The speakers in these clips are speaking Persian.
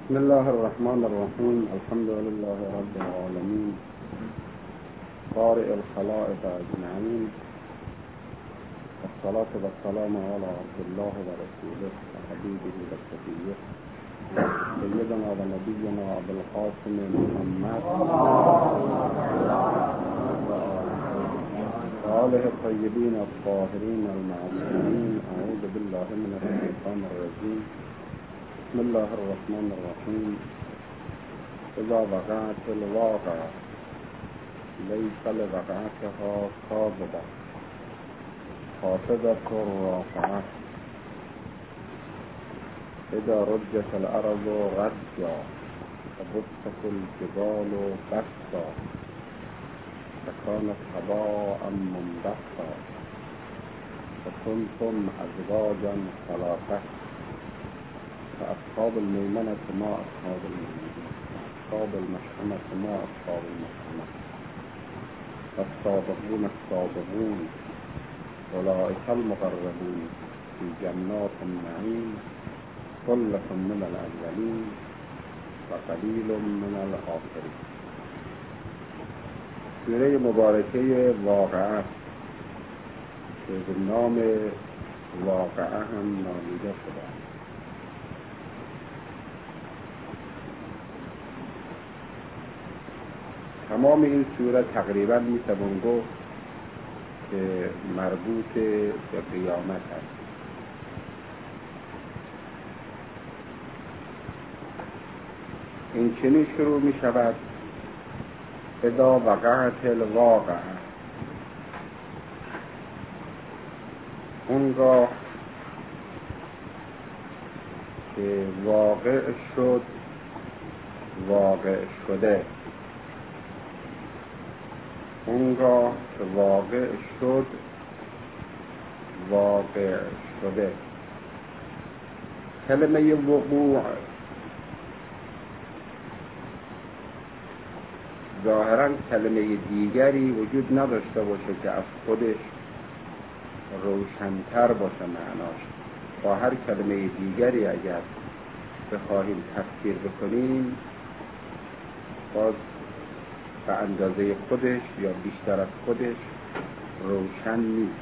بسم الله الرحمن الرحيم. الحمد لله رب العالمين قارئ الخلائق أجمعين، والصلاة والسلام على عبد الله ورسوله وحبيبه وصفيه سيدنا ونبينا أبي القاسم محمد وآله الطيبين الطاهرين المعصومين. أعوذ بالله من الشيطان الرجيم. بسم الله الرحمن الرحيم. إذا وقعت الواقعة ليس لوقعتها كاذبة خافضة رافعة. إذا رجت الأرض رجا وبست الجبال بسا فكانت هباء منبثا وكنتم أزواجا ثلاثة فأصحاب الميمنة ما أصحاب الميمنة أصحاب المشأمة ما أصحاب المشأمة السابقون السابقون أولئك المقربون في جنات النعيم ثلة من الأولين وقلیل من الآخرین. سوره مبارکه واقعه که به نام واقعه هم نامیده شده. تمام این سوره تقریبا میتوان گفت که مربوط به قیامت است. این چنین شروع می شود: اذا وقعت الواقعه، اونگاه که واقع شد، واقع شده. اونگاه که واقع شد، واقع شده. کلمه وقوع ظاهراً کلمه دیگری وجود نداشته باشه که از خودش روشن‌تر باشه معناش. با هر کلمه دیگری اگر بخواهیم تفسیر بکنیم باز به اندازه خودش یا بیشتر از خودش روشن نیست.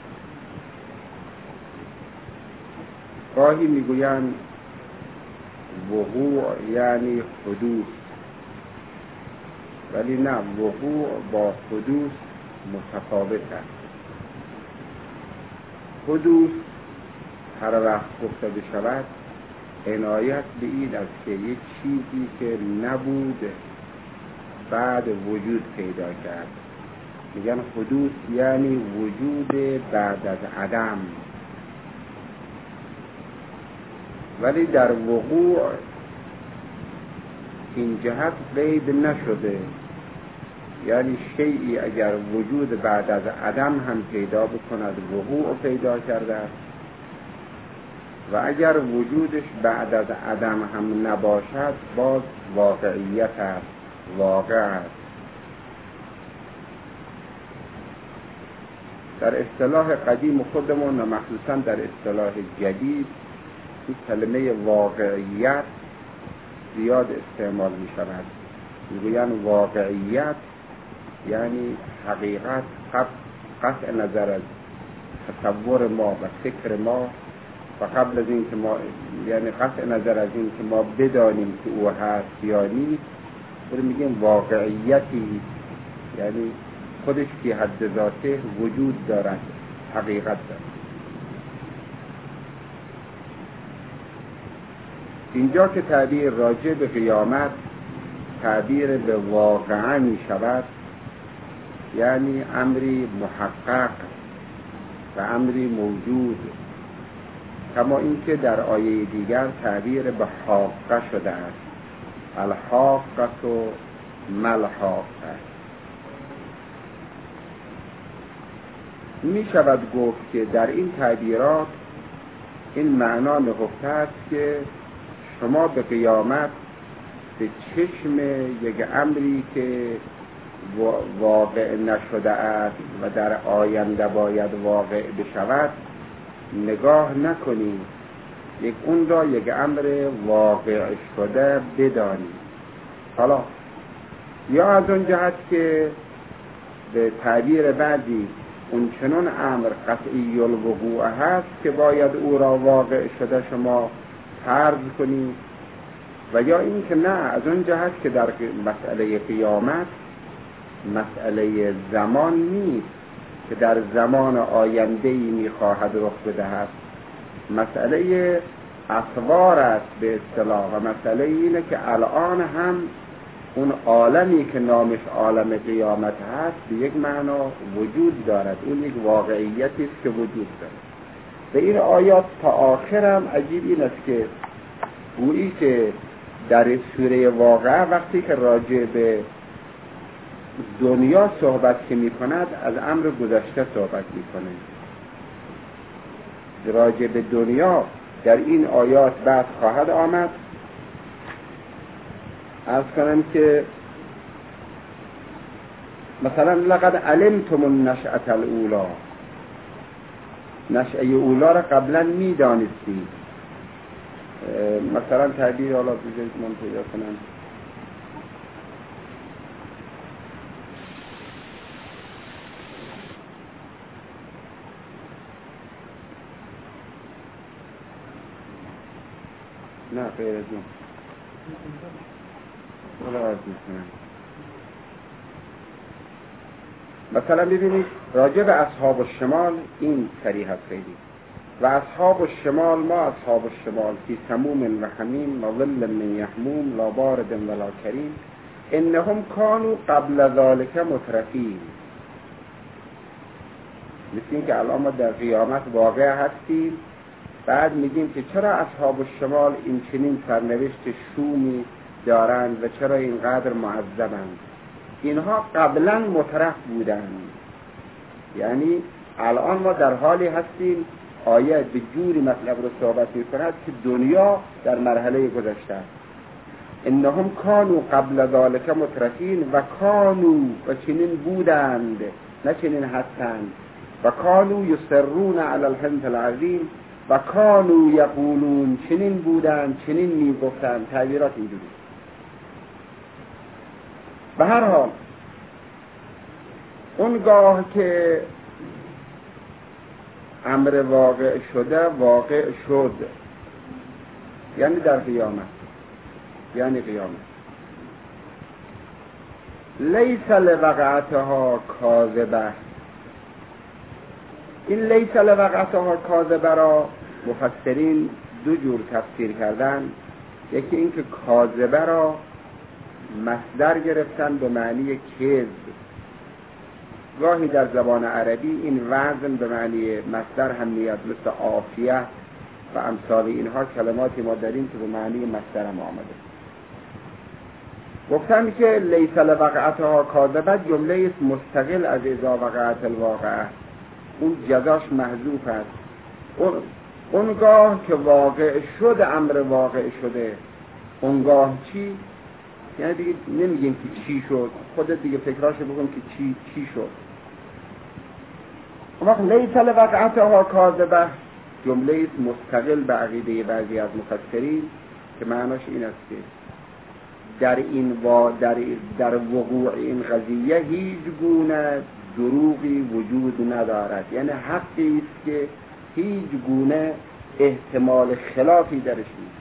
گاهی میگویند وقوع یعنی حدوث، ولی نه، وقوع با حدوث متفاوت است. حدوث هر وقت گفته بشود عنایت به این است که یک چیزی که نبود بعد وجود پیدا کرد. میگن حدوث یعنی وجود بعد از عدم. ولی در وقوع این جهت قید نشده، یعنی شیئی اگر وجود بعد از عدم هم پیدا بکند وقوع پیدا کرده است، و اگر وجودش بعد از عدم هم نباشد باز واقعیت است، واقع است. در اصطلاح قدیم خودمون و مخصوصا در اصطلاح جدید این کلمه واقعیت زیاد استعمال می شود. میگویند واقعیت یعنی حقیقت قطع نظر از تصور ما و فکر ما و قبل از این که ما، یعنی قطع نظر از این که ما بدانیم که او هست یا نیست، میگیم واقعیتی، یعنی خودش فی حد ذاته وجود دارد، حقیقت دارد. اینجا که تعبیر راجع به قیامت تعبیر به واقعه می شود، یعنی امری محقق و امری موجود، کما اینکه در آیه دیگر تعبیر به حاقه شده است. الحاقه و ملحاقه. می شود گفت که در این تعبیرات این معنا نهفته است که شما به قیامت به چشم یک امری که واقع نشده است و در آینده باید واقع بشود نگاه نکنید، اون را یک امر واقع شده بدانیم. حالا یا از اون جهت که به تعبیر بعدی اون چنون امر قطعی الوقوع هست که باید او را واقع شده شما فرض کنید، و یا این که نه، از اون جهت که در مسئله قیامت مسئله زمان نیست که در زمان آینده‌ای می‌خواهد رخ بدهد، مسئله اطوار است به اصطلاح، و مسئله اینه که الان هم اون عالمی که نامش عالم قیامت هست به یک معنا وجود دارد، اون یک واقعیتی است که وجود دارد. به این آیات تا آخرم عجیب این است که گویی که در سوره واقعه وقتی که راجع به دنیا صحبت که می کند از امر گذشته صحبت می کند. راجع به دنیا در این آیات بعد خواهد آمد. عرض کنم که مثلا لقد علمتم النشأة الاولی، نشأه اولا را قبلا می دانستید. مثلا تعبیر حالا بجایید من پیدا کنم، نه غیر از اون مثلا ببینید راجع به اصحاب الشمال این صریح است خیلی، و اصحاب الشمال ما اصحاب الشمال فی سموم و حمیم و ظل من یحموم لا بارد ولا کریم انهم کانوا قبل ذلك مترفین. مثل این که الان ما در قیامت واقع هستیم، بعد میگیم که چرا اصحاب الشمال این چنین سرنوشت شومی دارند و چرا اینقدر معذبند. اینها قبلا مترف بودند، یعنی الان ما در حالی هستیم آیه به جوری مطلب رو صحبت می‌کند که دنیا در مرحله گذشته است. انهم کانوا قبل ذلك مترفین و کانوا و چنین بودند نه چنین هستند، و کانوا یصرون علی الحنث العظیم و کانوا یقولون چنین بودند چنین میگفتند. تعبیرات اینجوری. به هر حال اونگاه که امر واقع شده واقع شد، یعنی در قیامت، یعنی قیامت لیس لوقعتها کاذبه. این لیس لوقعتها کاذبه را مفسرین دو جور تفسیر کردن. یکی این که کاذبه را مصدر گرفتن به معنی کذب. گاهی در زبان عربی این وزن به معنی مصدر هم میاد، مثل عافیه و امثال اینها کلماتی ما داریم که به معنی مصدر هم آمده. گفتن که لیس لوقعتها کاذبه جمله است مستقل از اذا وقعت الواقعه، اون جزاش محذوف است. اونگاه که واقع شد، امر واقع شده، اونگاه چی؟ یعنی دیگه نمیگیم که چی شد، خودت دیگه فکراشو بکن که چی شد. وقت لیس لوقعتها کاذبه جمله است مستقل به عقیده بعضی از مفسرین که معناش این است که در وقوع این قضیه هیچ گونه دروغی وجود ندارد، یعنی حقی است که هیچ گونه احتمال خلافی درش نیست.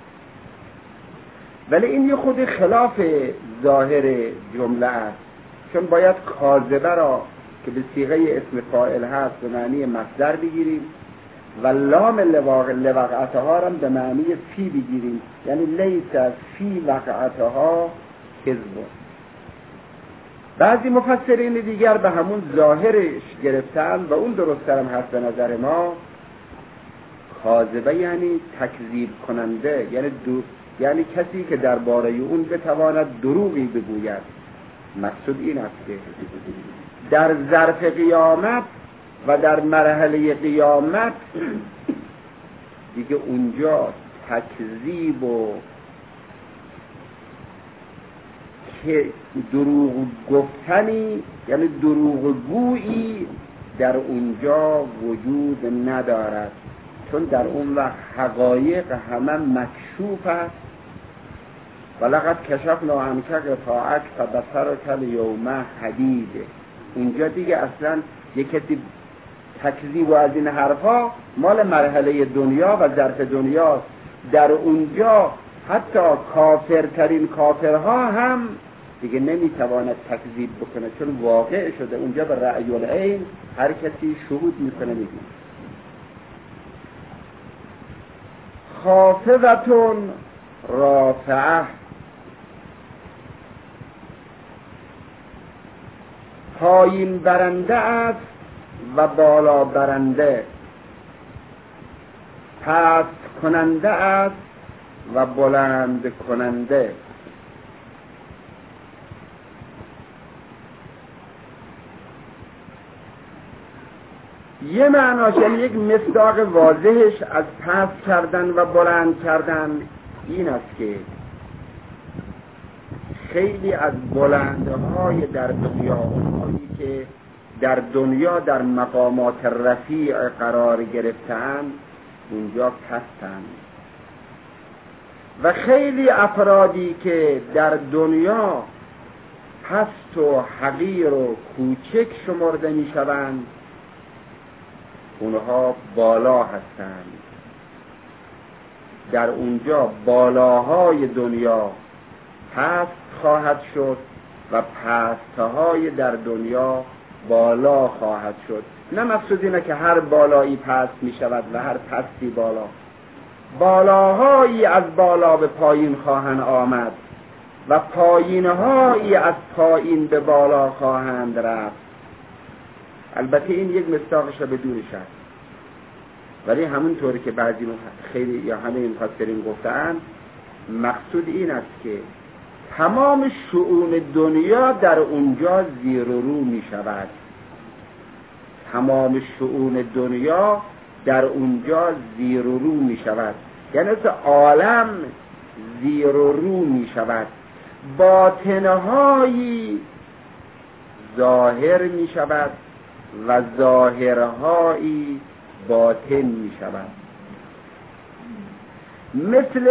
ولی این یه خود خلاف ظاهر جمله است، چون باید کاذبه را که به صیغه اسم فاعل هست به معنی مصدر بگیریم و لام لوقعتها را به معنی فی بگیریم، یعنی لیس فی وقعتها کذب. بعضی مفسرین دیگر به همون ظاهرش گرفتن و اون درست‌تر هم هست به نظر ما. کاذبه یعنی تکذیب کننده، یعنی کسی که درباره اون بتواند دروغی بگوید. مقصود این است که در ظرف قیامت و در مرحله قیامت دیگه اونجا تکذیب و که دروغ گفتنی، یعنی دروغ گویی در اونجا وجود ندارد. چون در اون وقت حقایق همه مکشوف است. ولقد کشفنا عنک غطاءک فبصرک الیوم حدید. اونجا دیگه اصلا یک تکذیب و از این حرفا مال مرحله دنیا و ظرف دنیا. در اونجا حتی کافرترین کافرها هم دیگه نمیتواند تکذیب بکنه، چون واقع شده. اونجا به رأی العین هر کسی شهود میکنه میبینه. خافضتون رافعه، پایین برنده است و بالا برنده، پست کننده است و بلند کننده. یه معناش یعنی یک مصداق واضحش از پست کردن و بلند کردن این است که خیلی از بلندهای در دنیا، اونهایی که در دنیا در مقامات رفیع قرار گرفتند، اونجا پستند. و خیلی افرادی که در دنیا پست و حقیر و کوچک شمرده می شوند، اونها بالا هستند. در اونجا بالاهای دنیا پست خواهد شد و پستهای در دنیا بالا خواهد شد. نه مقصود اینه که هر بالایی پست می شود و هر پستی بالا. بالاهایی از بالا به پایین خواهند آمد و پایینهایی از پایین به بالا خواهند رفت. البته این یک مصداقش بدون شک، ولی همونطوری که بعضی خیلی یا همه مفسرین گفتند، مقصود این است که تمام شؤون دنیا در اونجا زیر و رو می شود. تمام شؤون دنیا در اونجا زیر و رو می شود، یعنی عالم زیر و رو می شود. باطنهایی ظاهر می شود و ظاهرهایی باطن می شود. مثل،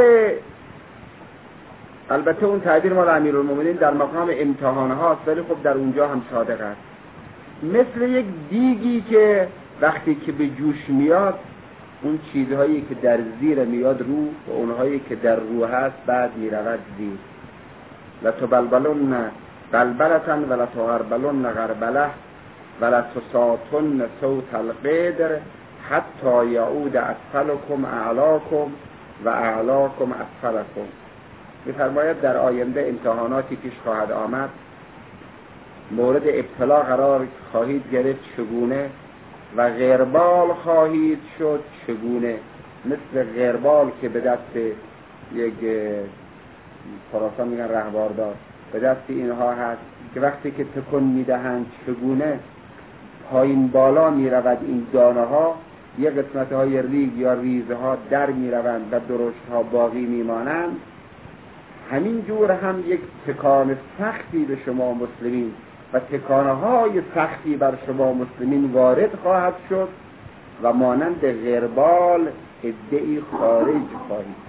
البته اون تعبیر مال امیرالمومنین در مقام امتحان هاست، ولی خب در اونجا هم صادق است. مثل یک دیگی که وقتی که به جوش میاد، اون چیزهایی که در زیر میاد رو و اونهایی که در رو هست بعد میرود زیر. لتبلبلن بلبلتن و لتغربلن غربله و لتساطن صوت القدر حتی یعود اسفلکم اعلاکم و اعلاکم اسفلکم. می‌فرماید در آینده امتحاناتی پیش خواهد آمد، مورد ابتلا قرار خواهید گرفت چگونه، و غربال خواهید شد چگونه. مثل غربال که به دست یک خراسان میگن رهباردار، به دست اینها هست که وقتی که تکون میدهند چگونه پایین بالا میرود این دانه ها، یک قسمت های ریگ یا ریزه ها در میروند و درشت ها باقی میمانند. همین جور هم یک تکان سختی به شما مسلمین و تکانه های سختی بر شما مسلمین وارد خواهد شد و مانند غربال عده‌ای خارج خواهید.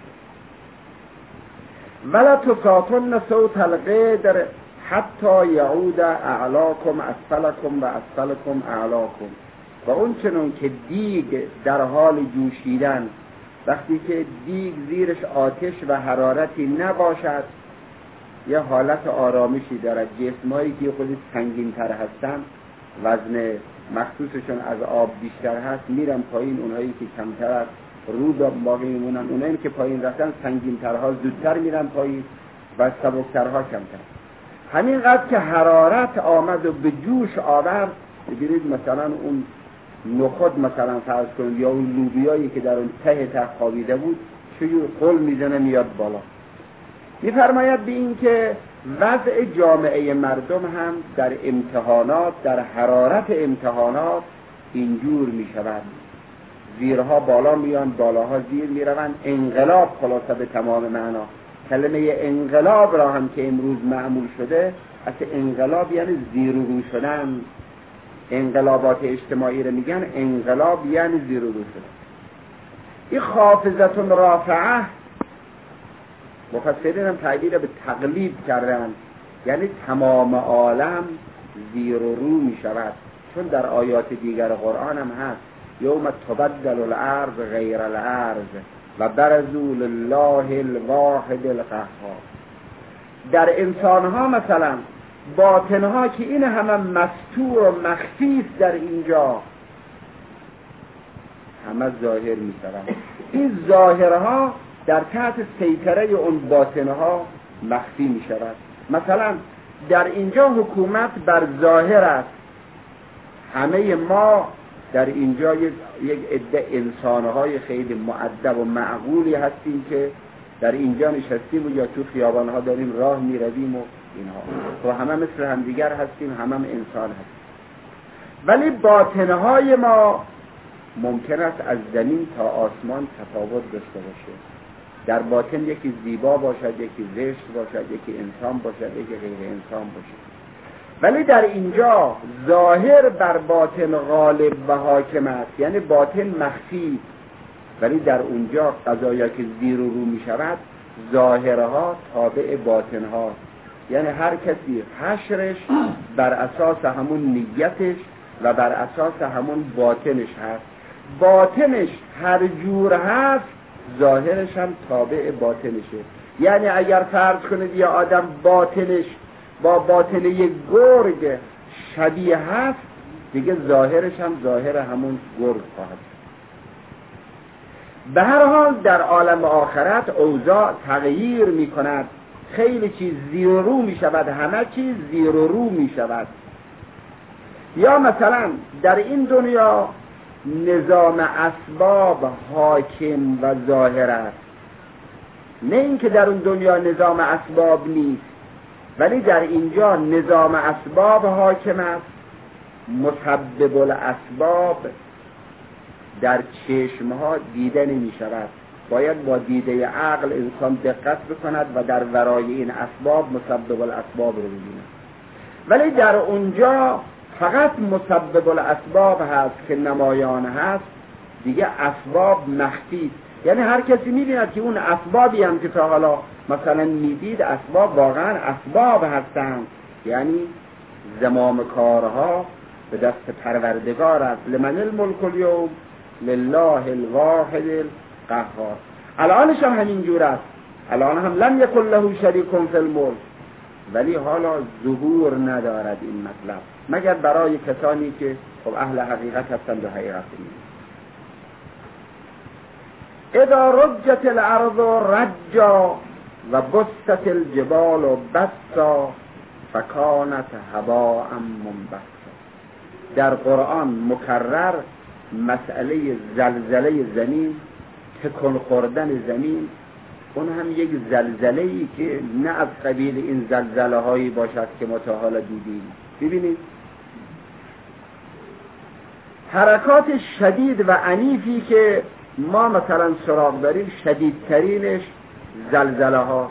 ولا تساطن صوت القدر حتی یعود اعلاکم اسفلکم و اسفلکم اعلاکم. و اون چنون که دیگ در حال جوشیدن، وقتی که دیگ زیرش آتش و حرارتی نباشد، یه حالت آرامشی دارد. جسمایی که خودی سنگین تر هستن، وزن مخصوصشون از آب بیشتر هست، میرن پایین. اونهایی که کمتر است رو باقی میمونن. اونهایی که پایین رفتن سنگین ترها زودتر میرن پایین و سبکترها کمتر. همینقدر که حرارت آمد و به جوش آورد، بگیرید مثلا اون نخود مثلا فرض کنید یا اون لوبیایی که در اون ته خوابیده بود چجور قل میزنه میاد بالا. میفرماید به این که وضع جامعه مردم هم در امتحانات، در حرارت امتحانات اینجور میشود. زیرها بالا میان، بالاها زیر میروند. انقلاب خلاصه به تمام معنا. کلمه انقلاب را هم که امروز معمول شده، اصلا انقلاب یعنی زیر و رو شدن. انقلابات اجتماعی رو میگن انقلاب یعنی زیر و رو شدن. این خافضة رافعه مفسرین هم تعبیر به تقلیب کردن، یعنی تمام عالم زیر و رو می شود، چون در آیات دیگر قرآن هم هست یوم تبدل الارض غیر الارض و برزوا لله الواحد القهار. در انسانها مثلا باطنها که این همه مستور و مخفی است در اینجا همه ظاهر می شود. این ظاهرها در تحت سیطره اون باطنها مخفی می شود. مثلا در اینجا حکومت بر ظاهر است، همه ما در اینجا یک عده انسانهای خیلی مؤدب و معقولی هستیم که در اینجا نشستیم و یا تو خیابانها داریم راه می رویم و اینها و همه مثل همدیگر هستیم، همه انسان هستیم. ولی باطنهای ما ممکن است از زمین تا آسمان تفاوت داشته باشه. در باطن یکی زیبا باشد، یکی زشت باشد، یکی انسان باشد، یکی غیر انسان باشد. ولی در اینجا ظاهر بر باطن غالب و حاکم است، یعنی باطن مخفی، ولی در اونجا قضایا که زیر و رو می شود ظاهرها تابع باطنها، یعنی هر کسی حشرش بر اساس همون نیتش و بر اساس همون باطنش هست. باطنش هر جور هست ظاهرش هم تابع باطنشه. یعنی اگر فرض کنید یه آدم باطنش با باطن یک گرگ شبیه هست، دیگه ظاهرش هم ظاهر همون گرگ خواهد. به هر حال در عالم آخرت اوضاع تغییر می کند، خیلی چیز زیر و رو می شود، همه چیز زیر و رو می شود. یا مثلا در این دنیا نظام اسباب حاکم و ظاهر است، نه اینکه در اون دنیا نظام اسباب نیست، ولی در اینجا نظام اسباب حاکم است. مسبب الاسباب در چشمها دیده نمی شود، باید با دیده عقل انسان دقت بکند و در ورای این اسباب مسبب الاسباب رو ببیند. ولی در اونجا فقط مسبب الاسباب هست که نمایان هست، دیگه اسباب مخفی. یعنی هر کسی می‌بیند که اون اسبابی هم که تا حالا مثلا میدید اسباب واقعا اسباب هستند، یعنی زمام کارها به دست پروردگار است. لمن الملک اليوم لله الواحد القهار. الانش هم همینجور است، الان هم لم یکن له شریک فی الملک، ولی حالا ظهور ندارد این مطلب مگر برای کسانی که خب اهل حقیقت هستند و حقیقت نیست. اذا رجت الارض رجا و بست الجبال و بسا فکانت هباء منبثا. در قرآن مکرر مسئله زلزله زمین، تکون خوردن زمین، اون هم یک زلزله‌ای که نه از قبیل این زلزله هایی باشد که ما تا حالا دیدیم. ببینید حرکات شدید و عنیفی که ما مثلا سراغ داریم شدیدترینش زلزله ها،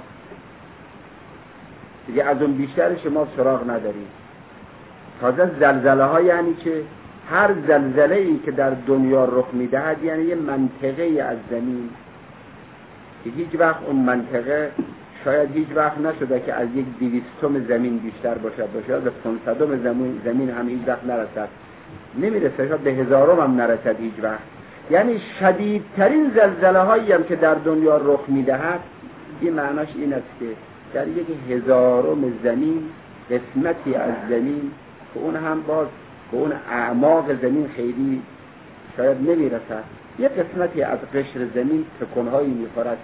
دیگه از اون بیشترش ما سراغ نداریم. تازه زلزله ها یعنی که هر زلزله‌ای که در دنیا رخ میدهد یعنی یه منطقه از زمین که هیچ وقت اون منطقه شاید هیچ وقت نشده که از یک 200م زمین بیشتر باشد، شاید به 500م زمین هم هیچ وقت نرسد، نمیرسه، شاید به 1000م هم نرسد هیچ وقت. یعنی شدیدترین زلزله هایی هم که در دنیا رخ میدهد این معناش این است که در یک 1000م زمین قسمتی از زمین که اون هم باز به اون اعماق زمین خیلی شاید نمیرسد، یک قسمتی از قشر زمین تکونهایی میخورد.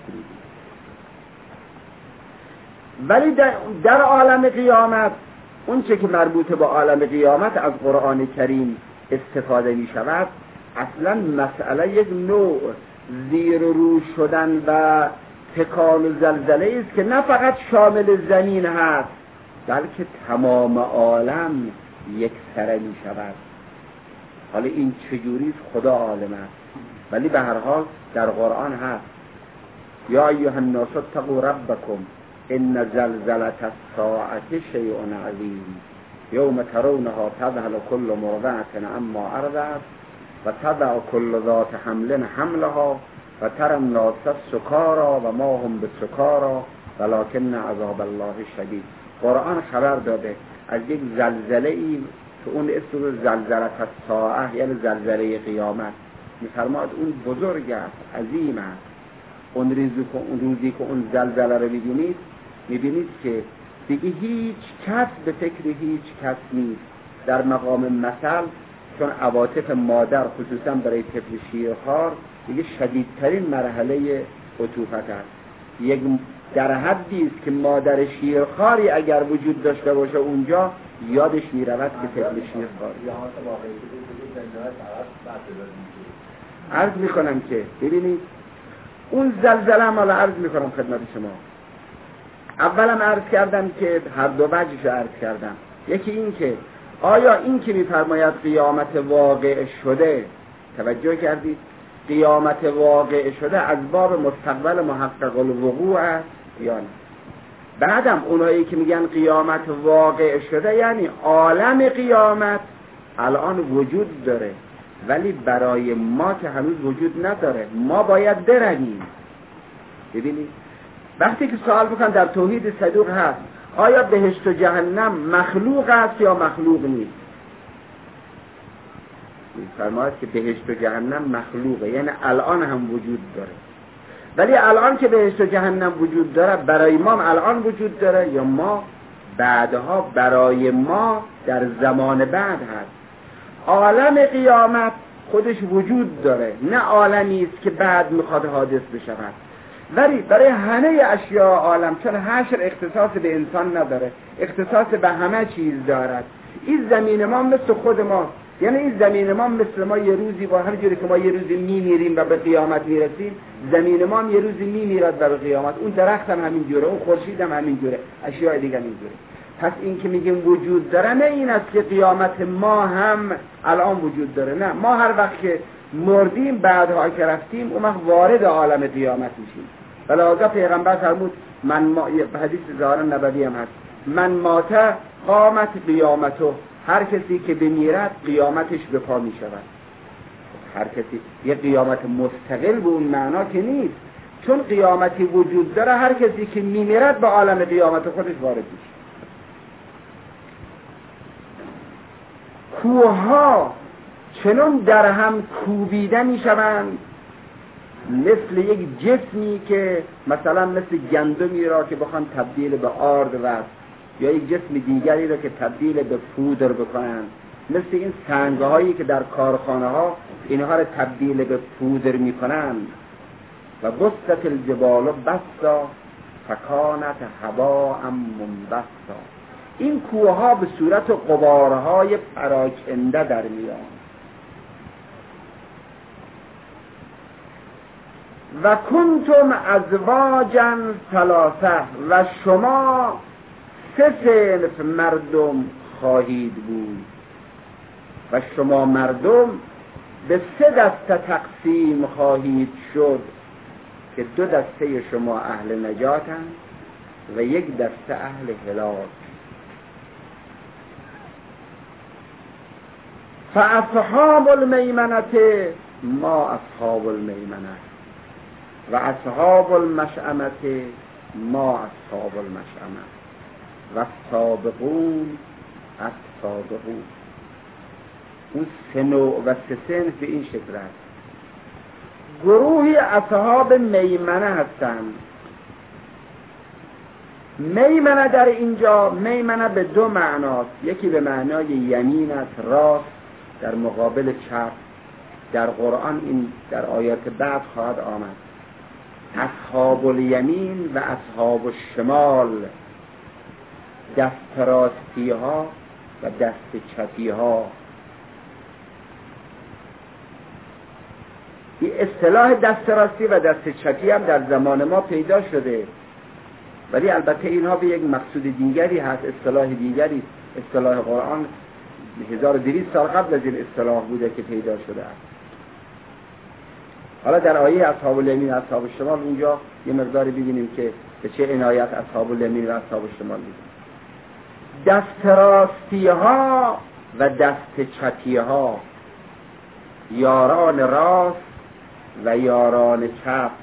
ولی در عالم قیامت اون چه که مربوط به عالم قیامت از قرآن کریم استفاده می شود اصلا مسئله یک نوع زیر و رو شدن و تکان و زلزله است که نه فقط شامل زمین هست بلکه تمام عالم یک سره می شود. حالا این چجوریست خدا عالم است، ولی به هر حال در قرآن هست یا ایها الناس اتقوا ربکم ان زلزلة الساعة شیء عظیم یوم ترونها تذهل كل مرضعة عما ارضعت و تضع كل ذات حمل حملها و تر الناس سکارا و ما هم بسکارا ولکن عذاب الله شدید. قرآن خبر داده از یک زلزله ای که اون اسم زلزله الساعه یعنی زلزله قیامت. می‌فرماد اون بزرگ است، عظیم است. اون روزی که اون زلزله رو می‌بینید که دیگه هیچ کس به فکر هیچ کس نیست. در مقام مثل چون عواطف مادر خصوصا برای طفل شیرخوار دیگه شدیدترین مرحله عطوفت است. یک در حدی است که مادر شیرخواری اگر وجود داشته باشه اونجا یادش میرود که طفل شیرخوار. عرض میکنم که ببینید اون زلزله مالا عرض میکنم خدمت شما. اولم عرض کردم که هر دو وجهش عرض کردم. یکی این که آیا این که میفرماید قیامت واقع شده، توجه کردید قیامت واقع شده از باب مستقبل محقق الوقوع است یا نه؟ بعدم اونایی که میگن قیامت واقع شده یعنی عالم قیامت الان وجود داره ولی برای ما که هنوز وجود نداره، ما باید برویم. ببینید وقتی که سوال بکن در توحید صدوق هست آیا بهشت و جهنم مخلوق است یا مخلوق نیست؟ می‌فرماید که بهشت و جهنم مخلوقه، یعنی الان هم وجود داره. ولی الان که بهشت و جهنم وجود داره برای ما الان وجود داره یا ما بعدها برای ما در زمان بعد هست؟ عالم قیامت خودش وجود داره، نه عالمی است که بعد میخواد حادث بشود. ولی برای همه اشیاء عالم چون حشر اختصاص به انسان نداره، اختصاص به همه چیز دارد. این زمین ما مثل خود ما، یعنی این زمین ما مثل ما یه روزی با هر جوری که ما یه روزی میمیریم و به قیامت میرسیم، زمین ما هم یه روزی میمیرد و به قیامت. اون درخت هم همین جوره، اون خورشید هم همین جوره، اشیاء دیگه همین جوره. پس این که میگیم وجود داره نه این است که قیامت ما هم الان وجود داره، نه، ما هر وقت که مردیم بعدها که رفتیم اون وقت وارد عالم قیامت میشیم. بلکه پیغمبر فرمود حدیث ظاهر نبوی هم هست، من مات قامت قیامته، هر کسی که بمیرد قیامتش به پا می شود. هر کسی یه قیامت مستقل به اون معنا که نیست، چون قیامتی وجود داره هر کسی که میمیرد به عالم قیامت خودش وارد میشه. کوه‌ها چنان در هم کوبیده می شوند مثل یک جسمی که مثلا مثل گندمی را که بخوان تبدیل به آرد و یا یک جسم دیگری را که تبدیل به پودر بکنن، مثل این سنگ‌هایی که در کارخانه ها اینها را تبدیل به پودر میکنن. و بسط الجبال بسا فکانت هباء منبثا، این کوه‌ها به صورت غبارهای پراکنده در میان. و کنتم ازواجا ثلاثه، و شما سه صنف مردم خواهید بود و شما مردم به سه دسته تقسیم خواهید شد که دو دسته شما اهل نجاتند و یک دسته اهل هلاک. فاصحاب المیمنه ما اصحاب المیمنه و اصحاب المشأمه ما اصحاب المشأمه و السابقون السابقون. اون سه نوع و سه صنف به این شکل است. گروهی اصحاب میمنه هستند. میمنه در اینجا میمنه به دو معناست، یکی به معنای یمین است، راست، در مقابل چپ. در قرآن این در آیات بعد خواهد آمد. اصحاب الیمین و اصحاب الشمال، دست راستی ها و دست چپی ها. این اصطلاح دست راستی و دست چپی هم در زمان ما پیدا شده، ولی البته اینها به یک مقصود دیگری هست، اصطلاح دیگری. اصطلاح قرآن 1200 سال قبل از این اصطلاح بوده که پیدا شده است. حالا در آیه اصحاب الیمین و اصحاب الشمال اونجا یه مقداری ببینیم که به چه عنایت اصحاب الیمین و اصحاب الشمال می‌کنه. دست راستی ها و دست چپی ها، یاران راست و یاران چپ.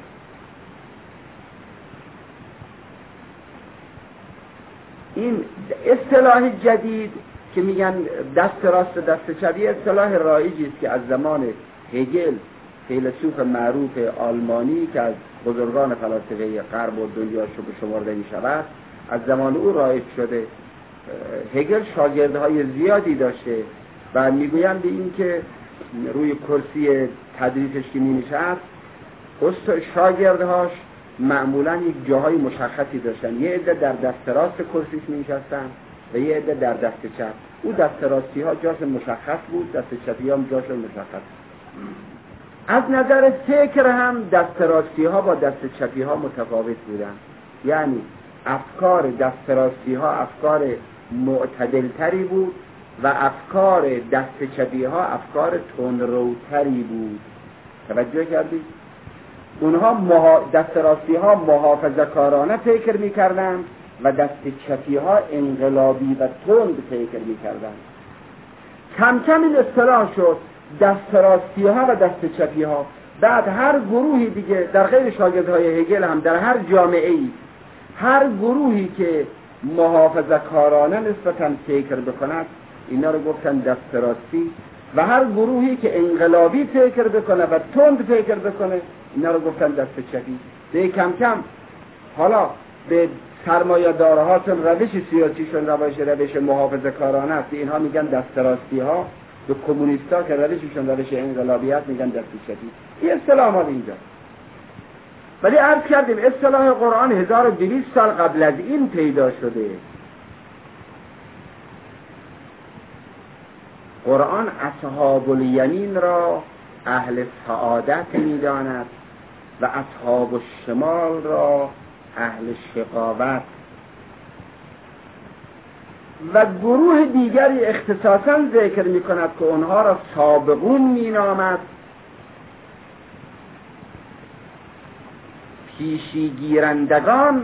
این اصطلاح جدید که میگن دست راست و دست چپ، اصطلاح رایجی است که از زمان هگل، فیلسوف معروف آلمانی که از بزرگان فلاسفه غرب و دنیا شمرده می شود، از زمان او رایج شده. هگل شاگردهای زیادی داشته و میگویند به این که روی کرسی تدریسش که می نشست، شاگردهاش معمولا یک جاهای مشخصی داشتن، یه عده در دست راست کرسیش می نشستن و یه عده در دست چپ. او دست راستی ها جاش مشخص بود، دست چپی ها جاش مشخص. از نظر فکر هم دست راستی ها با دست چپی ها متفاوت بودن، یعنی افکار دست راستی ها افکار معتدل تری بود و افکار دست چپی ها افکار تندروتری بود. توجه کردید؟ اونها دست راستی ها محافظه‌کارانه فکر می‌کردند و دست چپی ها انقلابی و تند فکر می‌کردند. کم کم این اصطلاح شد دست راستی ها و دست چپی ها. بعد هر گروهی دیگه در غیر شاگردهای هگل هم در هر جامعه‌ای، هر گروهی که محافظه‌کارانه نسبتاً فکر بکند اینا رو گفتن دست راستی، و هر گروهی که انقلابی فکر بکنه و تند فکر بکنه اینا رو گفتن دست چپی. ده کم کم حالا به سرمایه‌دارها چون روش سیاسیشون روش محافظه‌کارانه است، اینها میگن دست راستی ها، به کمونیست‌ها که روششون روش انقلابیت میگن دست چپی. این اصطلاح ما اینجا. ولی عرض کردیم اصطلاح قرآن 1200 سال قبل از این پیدا شده. قرآن اصحاب الیمین را اهل سعادت می‌داند و اصحاب الشمال را اهل شقاوت، و گروه دیگری اختصاصاً ذکر می‌کند که اونها را سابقون می‌نامد، پیشیگیرندگان.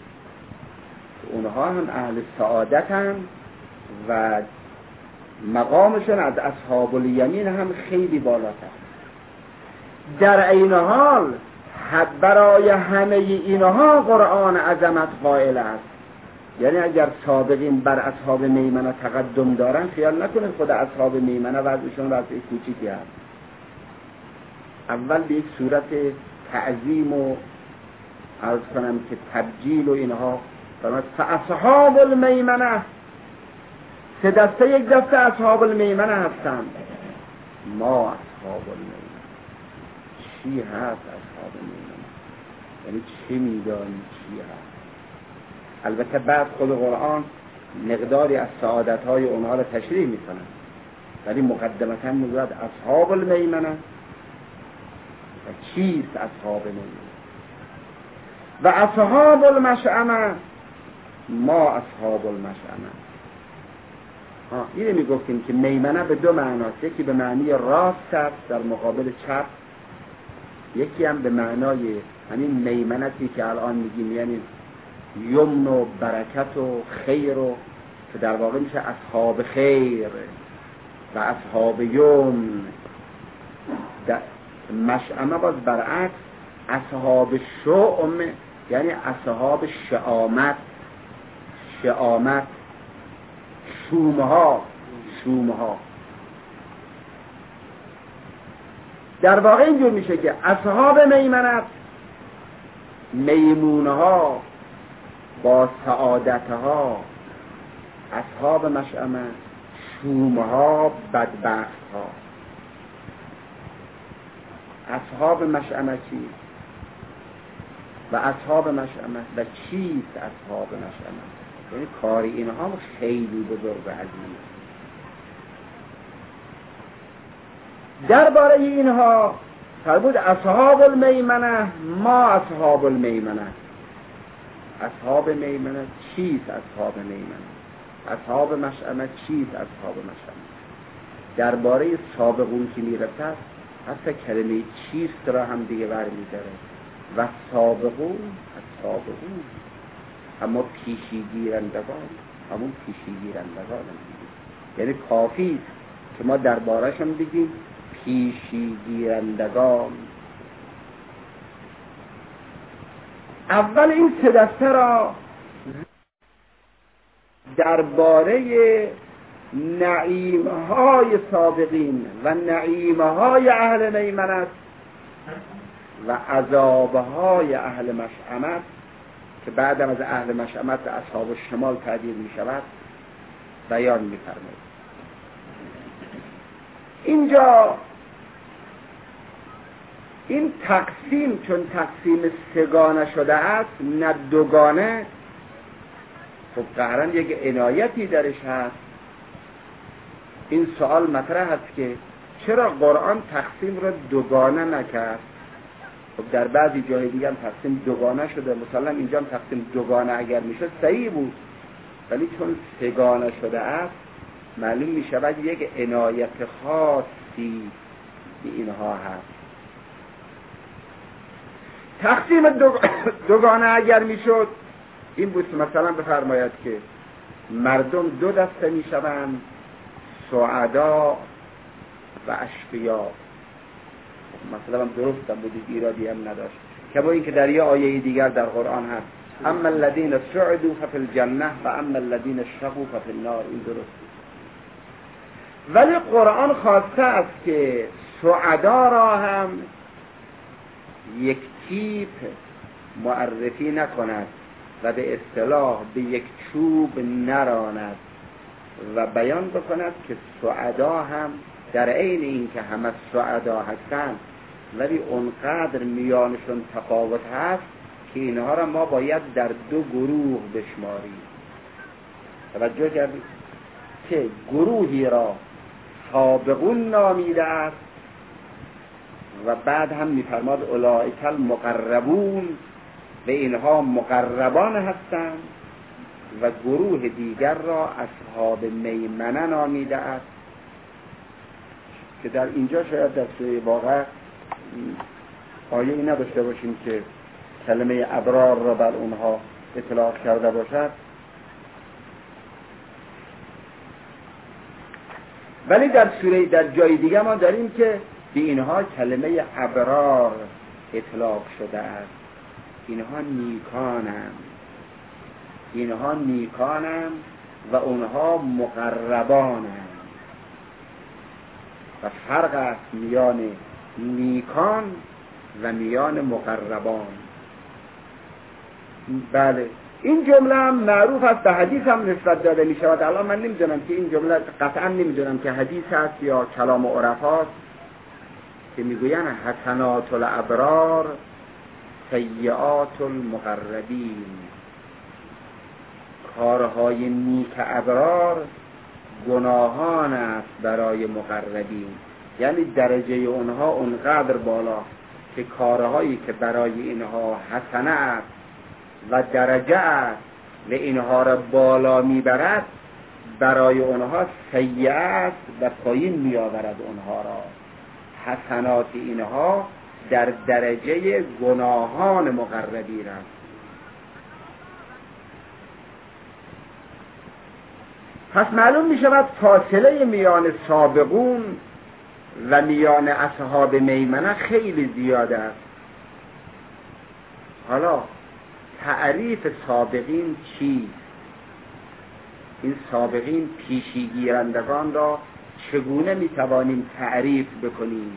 اونها هم اهل سعادتند و مقامشون از اصحاب الیمین هم خیلی بالاتر. در این حال برای همه اینها قرآن عظمت قائل است. یعنی اگر سابقین بر اصحاب میمنه تقدم دارن، خیال نکنید خود اصحاب میمنه وضعشون وضع کوچیکی هست. اول به یک صورت تعظیم و عرض کنم که تبجیل و اینها فرمود فاصحاب المیمنه، سه دسته یک دسته اصحاب المیمنه هستند. ما اصحاب المیمنه چی هست؟ اصحاب المیمنه یعنی چی میدانی چی هست؟ البته بعد خود قرآن مقداری از سعادت‌های اونها را تشریح می‌کنه، ولی مقدمتاً میگوید اصحاب المیمنه و چیست اصحاب المیمنه. و اصحاب المشأمه، ما اصحاب المشأمه. اینه میگفتیم که میمنه به دو معناست، یکی به معنی راست است در مقابل چپ، یکی هم به معنای همین میمنتی که الان میگیم، یعنی یمن و برکت و خیر، و که در واقع میشه اصحاب خیر و اصحاب یمن. مشأمه باز برعکس اصحاب شؤم، یعنی اصحاب شؤامت، شؤامت، شومها. در واقع اینجور میشه که اصحاب میمنت میمونها با سعادتها، اصحاب مشأمه شومها بدبختها. اصحاب مشأمه چی؟ و اصحاب مشأمه و چیست اصحاب مشأمه؟ یعنی کار اینها خیلی بزرگ و عظیم. درباره اینها فرمود اصحاب المیمنه، ما اصحاب المیمنه. اصحاب میمنه چیست اصحاب میمنه؟ اصحاب مشأمه چیست اصحاب مشأمه؟ درباره سابقون که میرسد حتی کلمه چیست را هم دیگه برمی‌داره. و سابقون السابقون، اما پیشیگیرندگان، همون پیشیگیرندگان هم. یعنی کافی که ما درباره‌شون بگیم پیشیگیرندگان، اول این سه دسته را درباره نعیم‌های سابقین و نعیم‌های اهل میمنه و عذاب‌های اهل مشأمه که بعدم از اهل مشأمه به اصحاب الشمال تعبیر می‌شود بیان می‌فرماید. اینجا این تقسیم چون تقسیم سگانه شده است نه دوگانه، خب قهراً یک عنایتی درش هست. این سوال مطرح است که چرا قرآن تقسیم را دوگانه نکرد؟ خب در بعضی جای دیگه هم تقسیم دوگانه شده، مثلا اینجا هم تقسیم دوگانه اگر میشد صحیح بود، ولی چون سگانه شده است معلوم میشود یک عنایت خاصی به اینها هست. تقسیم دوگانه اگر میشد این بود مثلا بفرماید که مردم دو دسته میشوند، سعدا و اشقیا. مثلا درست هم بودید، ایرادی هم نداشت، که با این که در یه آیه دیگر در قرآن هست اما الذین سعدوا ففی الجنه و اما الذین شقوا ففی النار. این درست. ولی قرآن خواسته است که سعدا را هم یک تیپ معرفی نکند و به اصطلاح به یک چوب نراند و بیان بکند که سعدا هم در عین این که همه سعدا هستند ولی اونقدر میانشون تفاوت هست که اینها را ما باید در دو گروه بشماریم. توجه کردید که گروهی را سابقون نامیده است و بعد هم میفرماد اولئک المقربون، به اینها مقربان هستند، و گروه دیگر را اصحاب میمنه نامیده است که در اینجا شاید در سوره واقع آیه ای نداشته باشیم که کلمه ابرار را بر اونها اطلاق کرده باشد، ولی در سوره در جای دیگه ما داریم که به اینها کلمه ابرار اطلاق شده است. اینها نیکانند و اونها مقربانند و فرق است میان نیکان و میان مقربان. بله این جمله هم معروف است، به حدیث هم نسبت داده می شود. الان من نمیدونم که این جمله قطعا نمیدونم که حدیث است یا کلام عرفاست که میگوین حسنات الابرار سیئات المقربین. کارهای نیک ابرار گناهان است برای مقربین، یعنی درجه اونها اونقدر بالا که کارهایی که برای اینها حسنه است و درجه است و اینها را بالا میبرد برای اونها سیئه است و پایین میآورد اونها را. حسنات اینها در درجه گناهان مقربین است. پس معلوم می شود فاصله میان سابقون و میان اصحاب میمنه خیلی زیاده است. حالا تعریف سابقین چیست؟ این سابقین پیشیگیرندگان را چگونه می توانیم تعریف بکنیم؟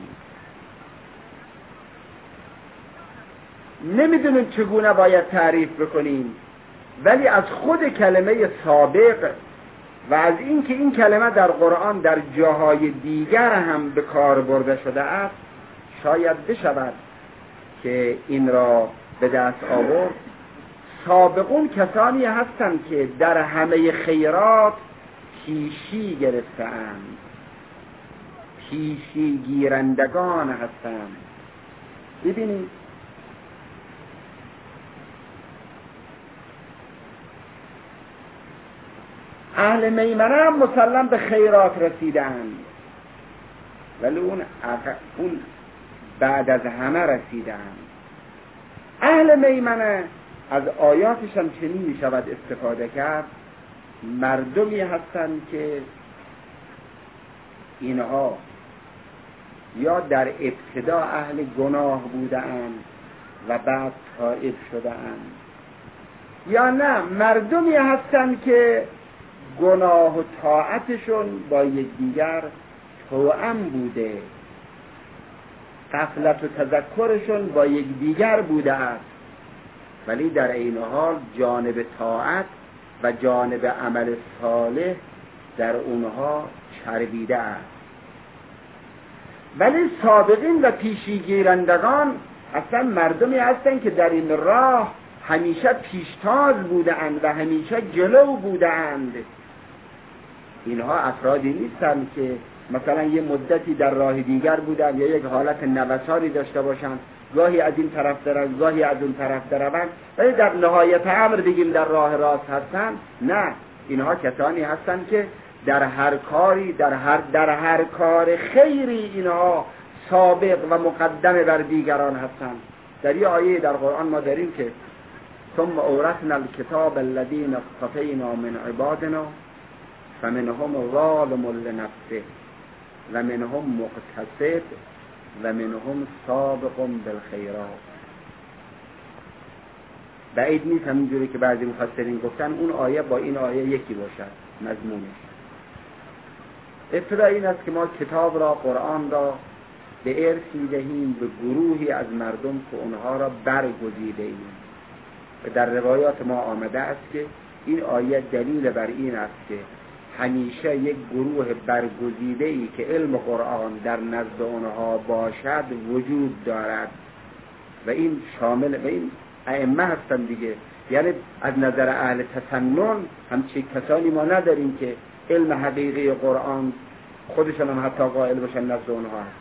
نمیدونیم چگونه باید تعریف بکنیم، ولی از خود کلمه سابق و از اینکه این کلمه در قرآن در جاهای دیگر هم به کار برده شده است شاید بشود که این را به دست آورد. سابقون کسانی هستند که در همه خیرات پیشی گرفتند، پیشی گیرندگان هستند. ببینید اهل میمنه هم مسلم به خیرات رسیدند، ولی اون بعد از همه رسیدند. اهل میمنه از آیاتش هم چنین می شود استفاده کرد، مردمی هستند که اینها یا در ابتدا اهل گناه بودند و بعد تائب شده‌اند، یا نه مردمی هستند که گناه و طاعتشون با یکدیگر توأم بوده، غفلت و تذکرشون با یکدیگر بوده است، ولی در این حال جانب طاعت و جانب عمل صالح در اونها چربیده است. ولی سابقین و پیشگیرندگان اصلا مردمی هستند که در این راه همیشه پیشتاز بودند و همیشه جلو بودند. اینها افرادی نیستند که مثلا یه مدتی در راه دیگر بودند یا یک حالت نوسانی داشته باشند، گاهی از این طرف دارن گاهی از اون طرف دارن، ولی در نهایت امر بگیم در راه راست هستند. نه، اینها کسانی هستند که در هر کاری در هر کار خیری اینها سابق و مقدم بر دیگران هستند. در یه آیه در قرآن ما داریم که ثم اورثنا الكتاب الذين اصطفینا من عبادنا فمنهم ظالم لنفسه و منهم مقتصد و منهم سابق بالخیرات. بعید نیست همینجوری که بعضی مفسرین گفتن اون آیه با این آیه یکی باشد مضمونش. ابتدا این است که ما کتاب را، قرآن را به ارث می‌دهیم به گروهی از مردم که اونها را برگزیده ایم. و در روایات ما آمده است که این آیه دلیل بر این است که همیشه یک گروه برگزیده‌ای که علم قرآن در نزد آنها باشد وجود دارد و این شامل و این ائمه هستند دیگه. یعنی از نظر اهل تسنن همچین کسانی ما نداریم که علم حقیقی قرآن خودشان هم حتی قائل باشن نزد آنها هست.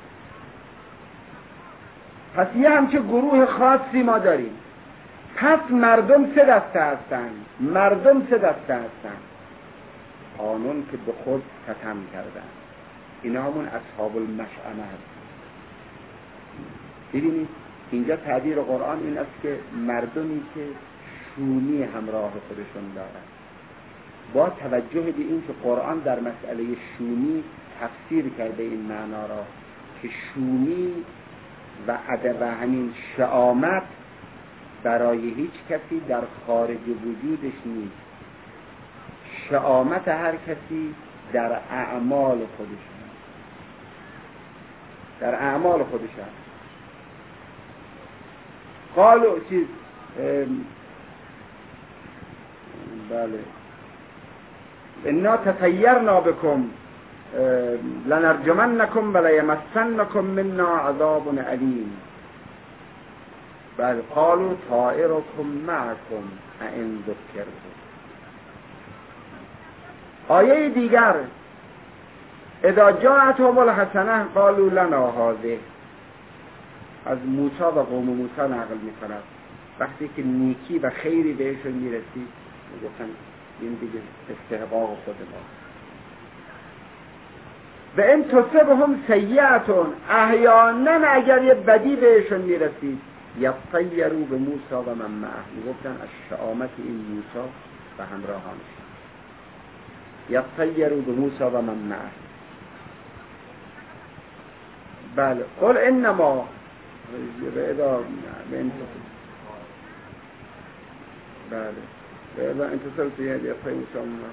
پس یه همچین گروه خاصی ما داریم. پس مردم سه دسته هستند. آنون که به خود ستم کردن، اینا همون اصحاب المشأمه هست. ببینید اینجا تعبیر قرآن این است که مردمی که شومی همراه خودشون دارن، با توجه به این که قرآن در مسئله شومی تفسیر کرده این معنا را که شومی و ادب همین شامت برای هیچ کسی در خارج وجودش نیست. شامت هر کسی در اعمال خودش هست. قالوا چیز بله انا تطیرنا بكم لنرجمنكم وليمسنكم منا عذاب علیم. بله قالوا طائركم معكم ان ذکرتم. آیه دیگر اذا جاءتهم الحسنه قالوا لنا هذه، از موسی و قوم موسی نقل می‌کند وقتی که نیکی و خیری بهشون میرسید میگفتن این دیگه استحقاق خود ما. و ان تصبهم سیئه، احیانا اگر یه بدی بهشون میرسید یطیروا به موسی و من معه، میگفتن از شامت این موسی و همراهانش. یطیروا به موسی و من معه. بله قل انما بله انتصرت یادی خیلی شما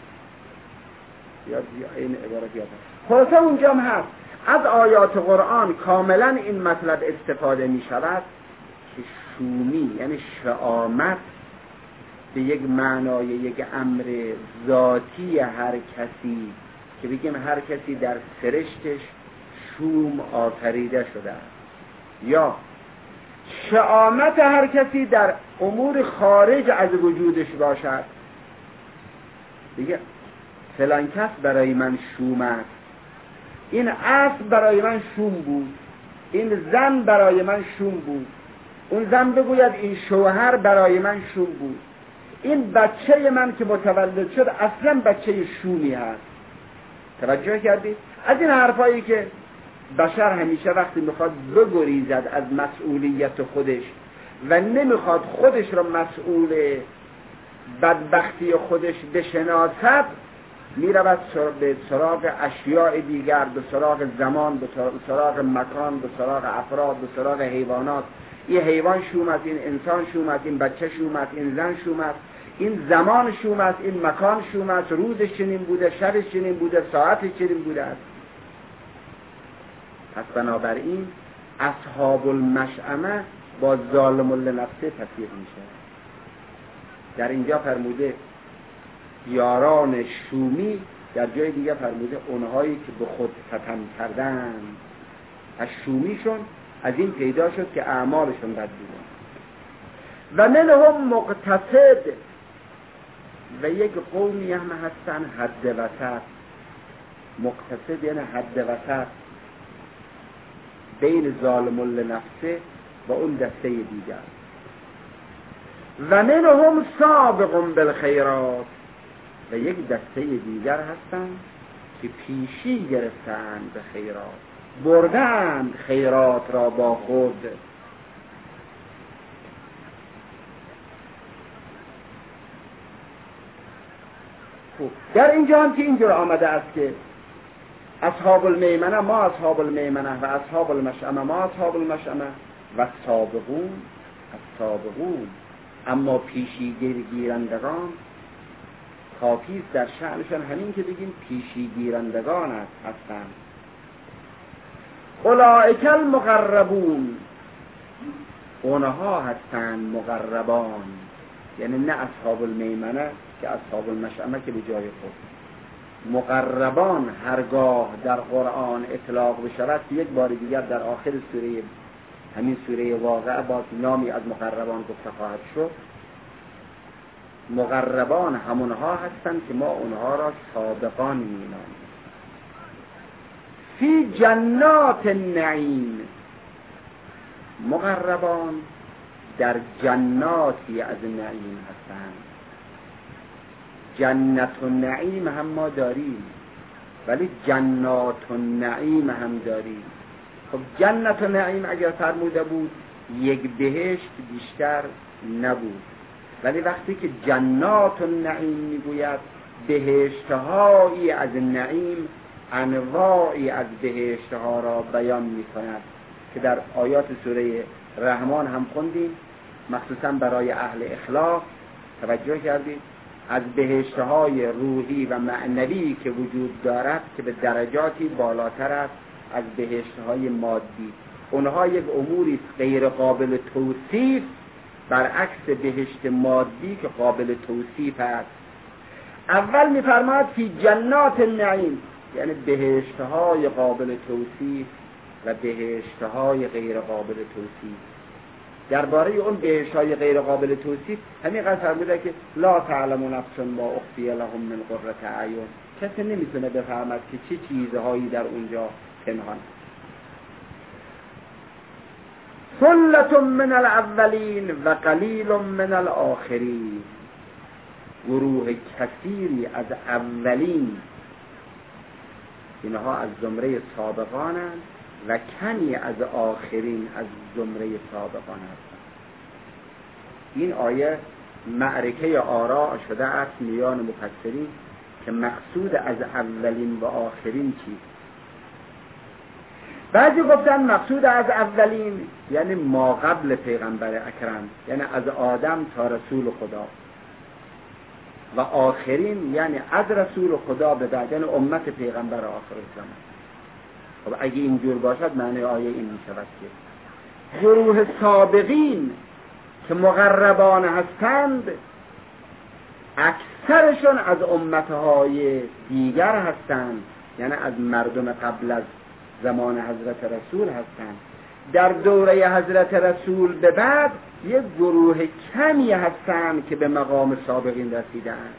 یاد این عبارت یاد خلاصه اونجا هم هست. از آیات قرآن کاملا این مطلب استفاده می شود که شومی یعنی شامت به یک معنای یک امر ذاتی هر کسی که بگیم هر کسی در سرشتش شوم آفریده شده است، یا شامت هر کسی در امور خارج از وجودش باشد. دیگه فلان کس برای من شوم است، این اسب برای من شوم بود، این زن برای من شوم بود، اون زن بگوید این شوهر برای من شوم بود، این بچه من که متولد شد اصلا بچه شومی هست. توجه کردید؟ از این حرفایی که بشر همیشه وقتی میخواد بگریزد از مسئولیت خودش و نمیخواد خودش را مسئول بدبختی خودش بشناسد، میرود به سراغ اشیاء دیگر، به سراغ زمان، به سراغ مکان، به سراغ افراد، به سراغ حیوانات. این حیوان شوم است، این انسان شوم است، این بچه شوم است، این زن شوم است، این زمان شوم است، این مکان شوم است، روزش چنین بوده، شبش چنین بوده، ساعتش چنین بوده است. پس بنابراین اصحاب المشأمه با ظالم لنفسه تفسیر میشه. در اینجا فرموده یاران شومی، در جای دیگه فرموده اونهایی که به خود ستم کردن. از شومیشون از این پیدا شد که اعمالشون بد بوده. و منهم مقتصد، و یک قومی هم هستن حد وسط. مقتصد یعنی حد وسط بین ظالم لنفسه و اون دسته دیگر. و منهم سابق بالخیرات، و یک دسته دیگر هستن که پیشی گرفتند به خیرات، بردند خیرات را با خود. در اینجا هم که اینجور آمده است که اصحاب المیمنه ما اصحاب المیمنه و اصحاب المشأمه ما اصحاب المشأمه و السابقون، اما پیشی گیرندگان کافی در شأنشان همین که بگیم پیشی گیرندگان هستند. اولئک المقربون، اونها هستند مقربان، یعنی نه اصحاب المیمنه که اصحاب المشأمه که به جای خود. مقربان هرگاه در قرآن اطلاق بشود، یک بار دیگر در آخر سوره همین سوره واقعه باز نامی از مقربان گفته خواهد شد. مقربان همونها هستند که ما اونها را سابقان می‌نامیم. فی جنات النعیم، مقربان در جناتی از نعیم هستند. جنت النعیم هم ما داریم، ولی جنات النعیم هم داریم. خب جنت النعیم اگر فرموده بود یک بهشت بیشتر نبود، ولی وقتی که جنات النعیم میگوید بهشتهایی از نعیم، انواعی از بهشتها را بیان میکند که در آیات سوره رحمان هم خوندیم، مخصوصا برای اهل اخلاص توجه کردید. از بهشتهای روحی و معنوی که وجود دارد که به درجاتی بالاتر است از بهشتهای مادی. اونها یک اموری غیر قابل توصیف، برعکس بهشت مادی که قابل توصیف است. اول می‌فرماید فی جنات النعیم، یعنی بهشتهای قابل توصیف و بهشتهای غیر قابل توصیف. درباره اون بهشت‌های غیر قابل توصیف همین قدر فرموده که لا تعلم نفس ما اخفی لهم من قرة اعین، کسی نمیتونه بفهمد که چه چیزهایی در اونجا پنهان. ثلة من الاولین و قلیل من الاخرین، گروه کثیری از اولین، اینها از زمره سابقانند، و کمی از آخرین از زمره سابقان هستند. این آیه معرکه آراء شده است میان مفسرین که مقصود از اولین و آخرین چیست. بعضی گفتن مقصود از اولین یعنی ما قبل پیغمبر اکرم، یعنی از آدم تا رسول خدا، و آخرین یعنی از رسول خدا به بعد، یعنی امت پیغمبر آخر زمان. خب اگه اینجور باشد معنی آیه این میشود که گروه سابقین که مقربان هستند اکثرشون از امتهای دیگر هستند، یعنی از مردم قبل از زمان حضرت رسول هستند. در دوره حضرت رسول به بعد یک گروه کمی هستند که به مقام سابقین رسیدند.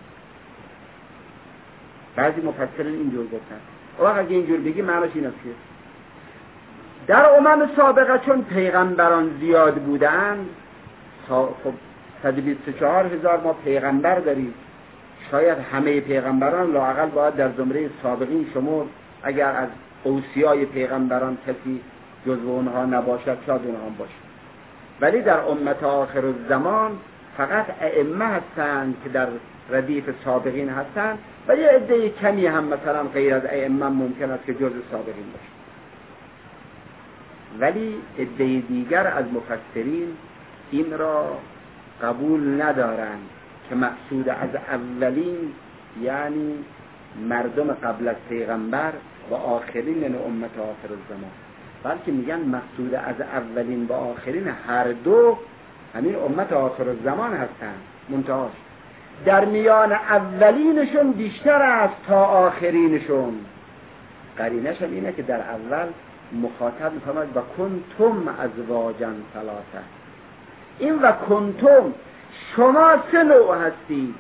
بعضی مفسرین اینجور گفتند. اگه اینجور بگی معنیش این است که در امم سابقه چون پیغمبران زیاد بودند، خب 124,000 ما پیغمبر داریم، شاید همه پیغمبران لااقل باید در زمره سابقین شمرد. اگر از اوصیای پیغمبران کسی جزو اونها نباشد شاید اونها هم باشد. ولی در امت آخر الزمان فقط ائمه هستند که در ردیف سابقین هستند و یه عده کمی هم مثلا غیر از ائمه ممکن است که جزو سابقین باشد. ولی عده دیگر از مفسرین این را قبول ندارند که مقصود از اولین یعنی مردم قبل از پیغمبر و آخرین یعنی امت آخر الزمان، بلکه میگن مقصود از اولین و آخرین هر دو همین امت آخر الزمان هستند. منتهاش در میان اولینشون بیشتر است تا آخرینشون. قرینش هم اینه که در اول مخاطب میفرماید و کنتم ازواجا ثلاثه. این و کنتم شما سه نوع هستید.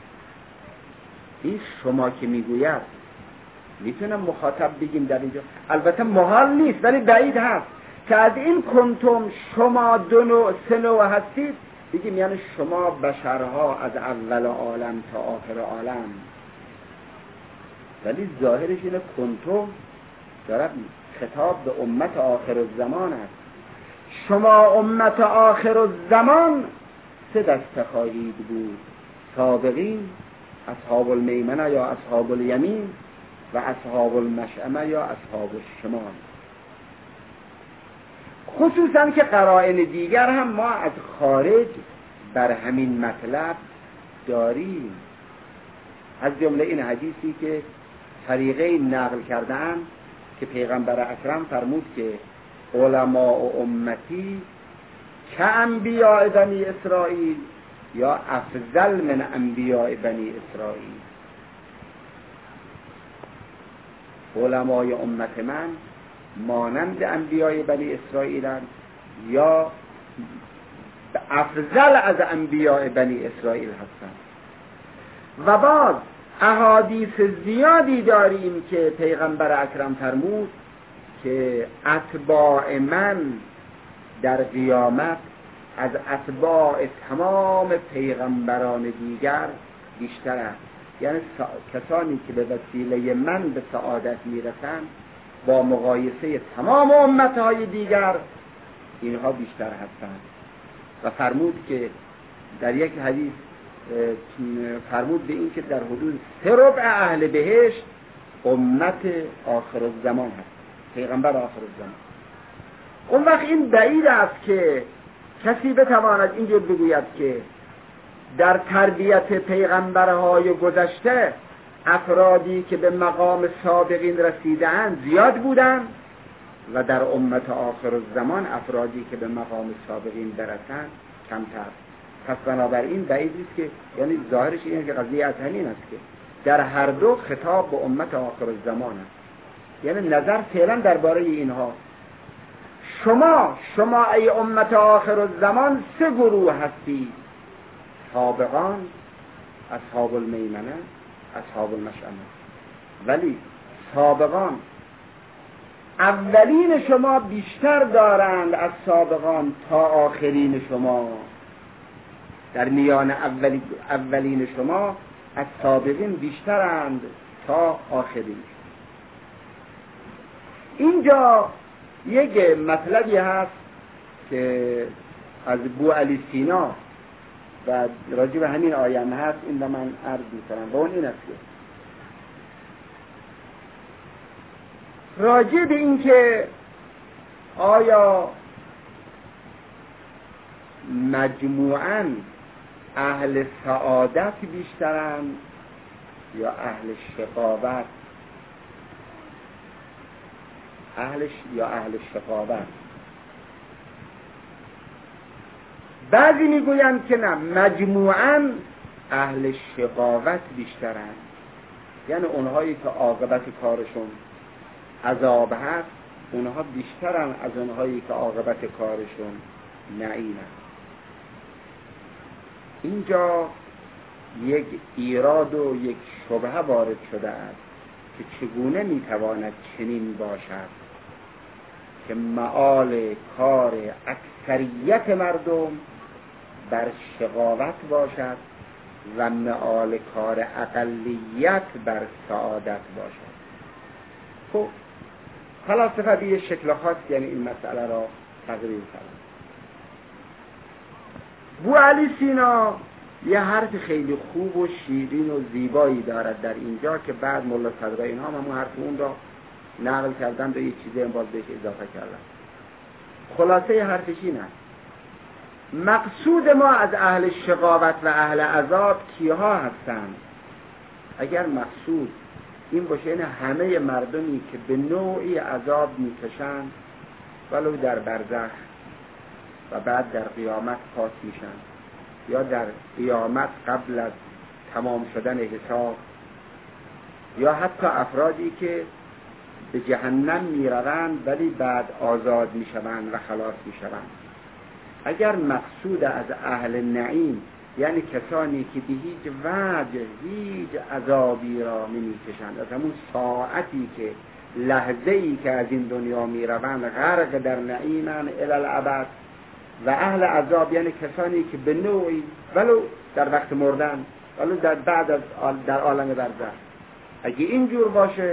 این شما که میگوید میتونم مخاطب بگیم در اینجا، البته محال نیست ولی بعید هست که از این کنتم شما دو نوع سه نوع هستید بگیم یعنی شما بشرها از اول عالم تا آخر عالم. ولی ظاهرش اینه کنتم دارد خطاب به امت آخر الزمان است. شما امت آخر الزمان سه دسته خواهید بود: سابقین، اصحاب المیمنه یا اصحاب الیمین و اصحاب المشأمه یا اصحاب الشمال. خصوصا که قرائن دیگر هم ما از خارج بر همین مطلب داریم، از جمله این حدیثی که طریقه نقل کردن که پیغمبر اکرم فرمود که علماء امتی که انبیاء بنی اسرائیل یا افضل من انبیاء بنی اسرائیل. علمای امت من مانند انبیاء بنی اسرائیل یا افضل از انبیاء بنی اسرائیل هستند. و باز احادیث زیادی داریم که پیغمبر اکرم فرمود که اتباع من در قیامت از اتباع تمام پیغمبران دیگر بیشتر است. یعنی کسانی که به وسیله من به سعادت میرسند با مقایسه تمام امتهای دیگر اینها بیشتر هستند. و فرمود که در یک حدیث فرمود به این که در حدود 3 ربع اهل بهشت امت آخر الزمان هست، پیغمبر آخر الزمان. اون وقت این بعید است که کسی بتواند اینجور بگوید که در تربیت پیغمبرهای گذشته افرادی که به مقام سابقین رسیدند زیاد بودند و در امت آخر الزمان افرادی که به مقام سابقین برسند کمتر. پس بنابراین بعید است که یعنی ظاهرش اینه که قضیه از همین است که در هر دو خطاب به امت آخر الزمان است. یعنی نظر فعلا درباره اینها. شما ای امت آخر الزمان 3 گروه هستید: سابقان، اصحاب المیمنه، اصحاب المشأمه. ولی سابقان اولین شما بیشتر دارند از سابقان تا آخرین شما. در میان اولین شما از سابقین بیشترند تا آخرین. اینجا یک مطلبی هست که از ابو علی سینا و راجع به همین آیه هست، این رو من عرض می‌کنم. و اون این است که راجع به این که آیا مجموعاً اهل سعادت بیشترند یا اهل شقاوت، اهل شقاوت. بعضی میگویند که نه، مجموعاً اهل شقاوت بیشترند، یعنی اونهایی که عاقبت کارشون عذاب هست اونها بیشترن از اونهایی که عاقبت کارشون نعیم هست. اینجا یک ایراد و یک شبهه وارد شده است که چگونه میتواند چنین باشد که معال کار اکثریت مردم بر شقاوت باشد و معال کار اقلیت بر سعادت باشد. خب فلاسفه به یه شکل خاص یعنی این مسئله را تقریر کردن. ابو علی سینا یه حرف خیلی خوب و شیرین و زیبایی دارد در اینجا که بعد ملا صدرا اینها همون حرف اون را نقل کردن و یه چیزی باز بهش اضافه کردن. خلاصه حرفش این است مقصود ما از اهل شقاوت و اهل عذاب کیها هستند؟ اگر مقصود این باشه این همه مردمی که به نوعی عذاب میکشند ولو در برزخ و بعد در قیامت پاک میشن یا در قیامت قبل از تمام شدن حساب یا حتی افرادی که به جهنم میروند ولی بعد آزاد میشوند و خلاص میشوند. اگر مقصود از اهل نعیم یعنی کسانی که به هیچ وجه هیچ عذابی را نمیکشند، از همون ساعتی که لحظه‌ای که از این دنیا میروند غرق در نعیمن الی الابد، و اهل عذاب یعنی کسانی که به نوعی ولو در وقت مردن ولو در بعد از در عالم برزخ، اگه اینجور باشه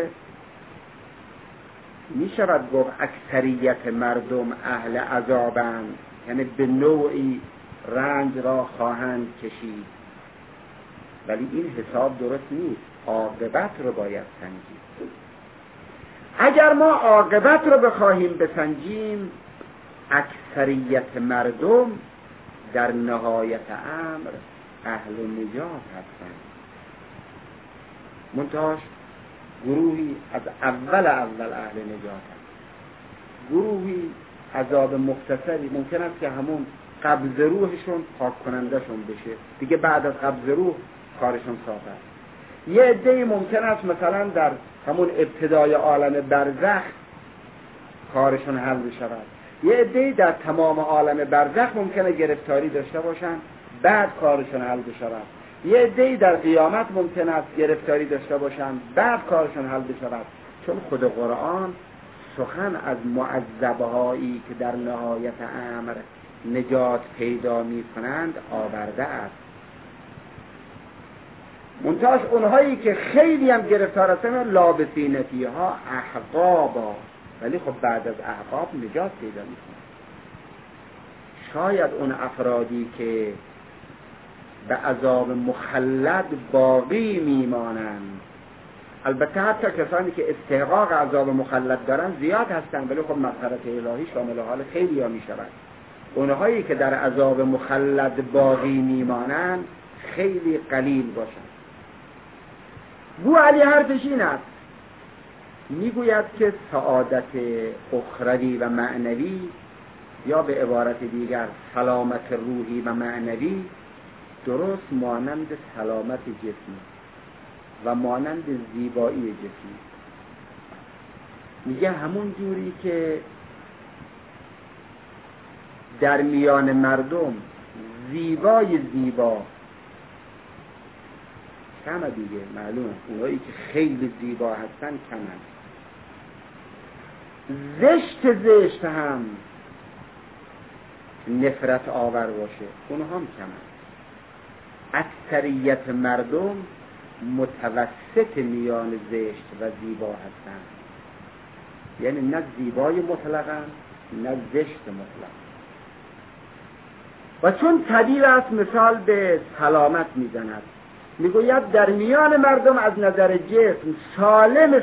میشود گفت اکثریت مردم اهل عذابند، یعنی به نوعی رنج را خواهند کشید. ولی این حساب درست نیست، عاقبت رو باید سنجید. اگر ما عاقبت رو بخواهیم بسنجیم، اکثریت مردم در نهایت امر اهل نجات هستند. منتهاش گروهی از اول اهل نجات هست، گروهی عذاب مختصری ممکن است که همون قبض روحشون پاک کنندشون بشه، دیگه بعد از قبض روح کارشون صاف است. یه عده‌ای ممکن است مثلا در همون ابتدای عالم برزخ کارشون حل بشود، یه عده‌ای در تمام عالم برزخ ممکنه گرفتاری داشته باشن بعد کارشون حل بشود، یه عده‌ای در قیامت ممکن است گرفتاری داشته باشن بعد کارشون حل بشود. چون خود قرآن سخن از معذبهایی که در نهایت امر نجات پیدا می کنند آورده است. منتهاش اونهایی که خیلی هم گرفتار هستند لابسین فیها احقابا، ولی خب بعد از احقاب نجات پیدا می کنند. شاید اون افرادی که به عذاب مخلد باقی میمانند، البته حتی کسانی که استحقاق عذاب مخلد دارن زیاد هستند، ولی خب مغفرت الهی شامل حال خیلی ها می شود. اونهایی که در عذاب مخلد باقی میمانند خیلی قلیل باشند. بو علی حرفش این است، میگوید که سعادت اخروی و معنوی، یا به عبارت دیگر سلامت روحی و معنوی، درست مانند سلامت جسمی و مانند زیبایی جسمی. میگه همون جوری که در میان مردم زیبای زیبا کمه دیگه، معلومه اونایی که خیلی زیبا هستن کمن، زشت هم نفرت آور باشه اونها هم کمن. اکثریت مردم متوسط میان زشت و زیبا هستن، یعنی نه زیبای مطلقا نه زشت مطلق. و چون طبیب است مثال به سلامت میزند، میگوید در میان مردم از نظر جسم سالم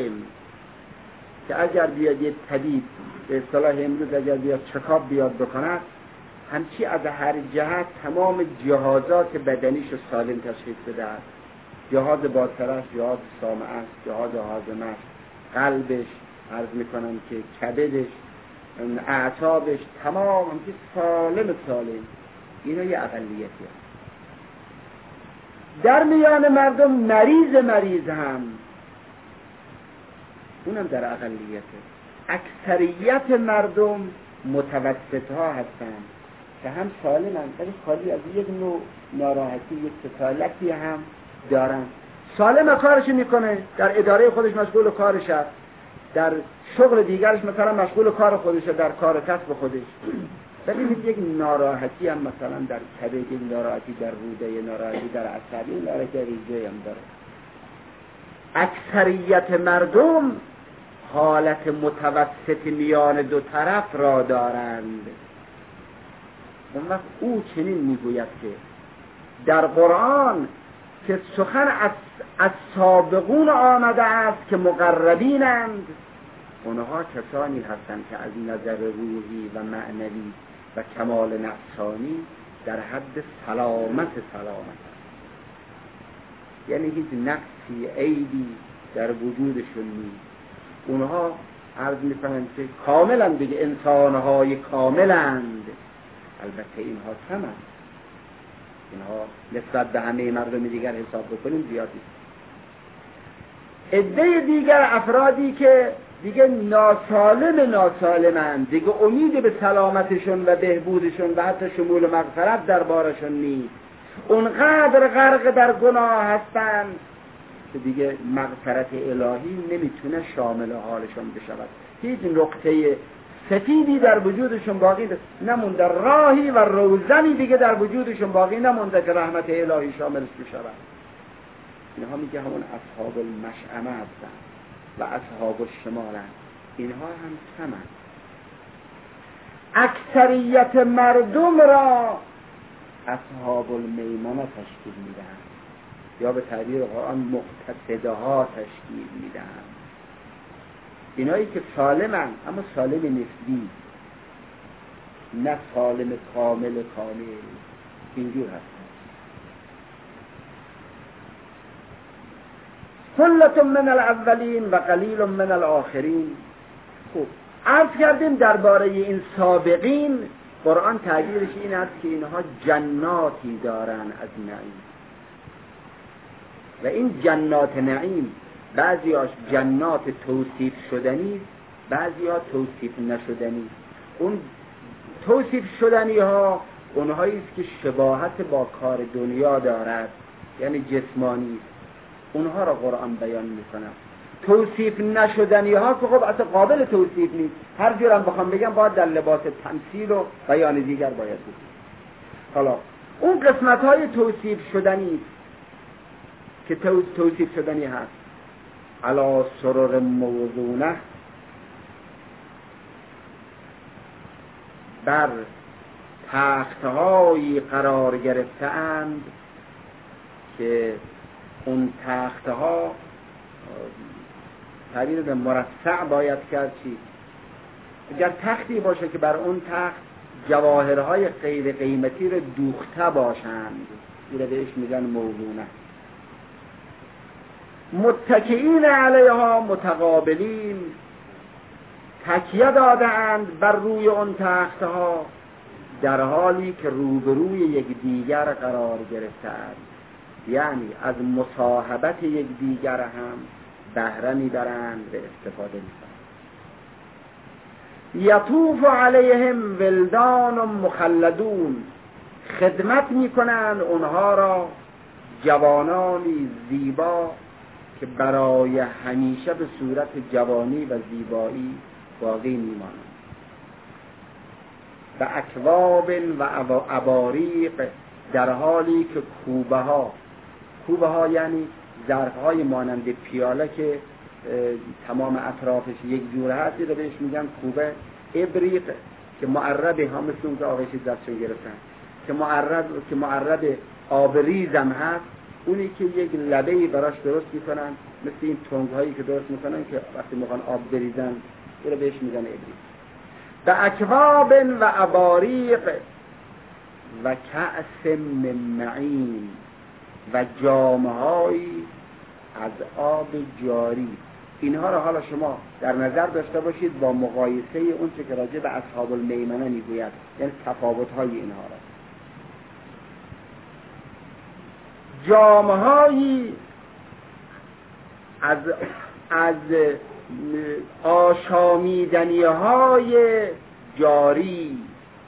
که اگر بیاد یه طبیب به اصطلاح امروز اگر بیاد چکاب بیاد بکند، همچی از هر جهت تمام جهازات بدنیش سالم تشخیص بده است، جهاز باطرش، جهاز سامعش، جهاز هاضمش، قلبش، عرض میکنم که کبدش، اعصابش، تمام همچی سالم. اینا یه اقلیتی هست. در میان مردم مریض هم اونم در اقلیته. اکثریت مردم متوسط ها هستند که هم سالمند ولی خالی از یک نوع ناراحتی، یک کسالتی هم دارن. سالم کارش میکنه، در اداره خودش مشغول کارش است، در شغل دیگرش مثلا مشغول کار خودشه، در کار کسب خودش، ولی یک ناراحتی هم مثلا در کبد، یک ناراحتی در روده، ناراحتی در عصبی، ناراحتی ریزه هم داره. اکثریت مردم حالت متوسط میان دو طرف را دارند. اون وقت او چنین میگوید که در قرآن که سخن از سابقون آمده است که مقربینند، اونها کسانی هستند که از نظر روحی و معنوی و کمال نفسانی در حد سلامت هست، یعنی هیچ نقصی عیبی در وجودشون نیست. اونها عرض میکنند که کاملند دیگه، انسانهای کاملند. البته اینها کمند، اینها نسبت به همه مردم دیگر حساب بکنیم زیادی. عده دیگر افرادی که دیگه ناسالمند، دیگه امید به سلامتشون و بهبودشون و حتی شمول مغفرت دربارشون نیست، اونقدر غرق در گناه هستند که دیگه مغفرت الهی نمیتونه شامل حالشون بشود. هیچ نقطه سفیدی در وجودشون باقی نمونده، راهی و روزنی دیگه در وجودشون باقی نمونده که رحمت الهی شاملش بشود. اینها میگه همون اصحاب المشأمه هستن و اصحاب الشمالن. اینها هم کمند. اکثریت مردم را اصحاب المیمنه تشکیل میدن، یا به تعبیر قرآن مقتصده ها تشکیل میدن. اینایی که سالمن، اما سالم نسبی، نه سالم کامل. اینجور هستن. ثلة من الاولین و قلیل من الاخرین. خوب عرض کردیم درباره این سابقین قرآن تعبیرش این است که اینها جناتی دارن از نعیم، و این جنات نعیم بعضیاش جنات توصیف شدنی، بعضیها توصیف نشدنی. اون توصیف شدنی ها اونهایی است که شباهت با کار دنیا دارد، یعنی جسمانی، اونها را قرآن بیان میکنه. توصیف نشدنی ها که خب اصلا قابل توصیف نیست، هر جور هم بخوام بگم باید در لباس تمثیل و بیان دیگر باید بود. حالا اون قسمت های توصیف شدنی که توصیف شدنی هست، علی سرر موضونه، بر تختهایی قرار گرفته‌اند که اون تختها تعبیر به مرصع باید کرد. چی؟ اگر تختی باشه که بر اون تخت جواهرهای غیر قیمتی رو دوخته باشند، این رو بهش میگن موضونه. متکئین علیها متقابلین، تکیه داده‌اند بر روی اون تختها در حالی که روبروی یکدیگر قرار گرفته‌اند، یعنی از مصاحبت یکدیگر هم بهره میبرند و استفاده میکنند. یطوف علیهم ولدان مخلدون، خدمت میکنند اونها را جوانانی زیبا که برای همیشه به صورت جوانی و زیبایی باقی میمانند. و اکواب و اباریق، در حالی که کوبه ها یعنی ظرف‌های مانند پیاله که تمام اطرافش یک جور هست، رو بهش میگن کوبه. ابریق که معرب ها مثل اون که آقای دستشون گرفتن، که معرب آبریزم هست، اونی که یک لبه‌ای براش درست میکنن مثل این تنگ هایی که درست میکنن که وقتی میخوان آب بریزن، رو بهش میگن ابریق. و اکواب و اباریق و کأس من معین، و جامهایی از آب جاری. اینها را حالا شما در نظر داشته باشید با مقایسه اون چه که راجع به اصحاب المیمنه میگوید، یعنی تفاوت‌های اینها را. جامهایی از آشامیدنی‌های جاری،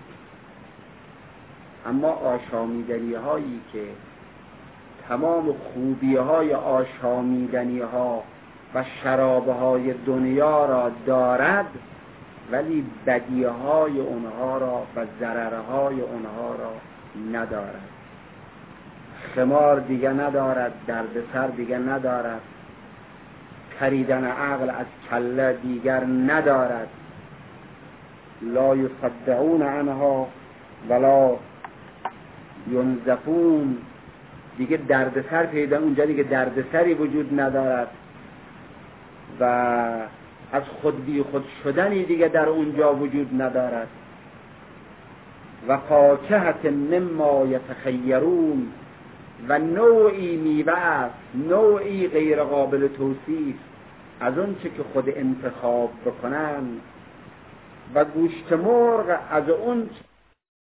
اما آشامیدنی‌هایی که تمام خوبی‌های آشامیدنی‌ها و شراب‌های دنیا را دارد، ولی بدیهای اونها را و ضررهای اونها را ندارد. خمار دیگه ندارد، دردسر دیگه ندارد، پریدن عقل از کله دیگر ندارد. لا یصدعون عنها ولا ینزفون، دیگه دردسر پیدا، اونجا دیگه دردسری وجود ندارد و از خود بی خود شدنی دیگه در اونجا وجود ندارد. و فاکهت مما یتخیرون، و نوعی میوه است، نوعی غیر قابل توصیف از اون چه که خود انتخاب بکنن، و گوشت مرغ از اون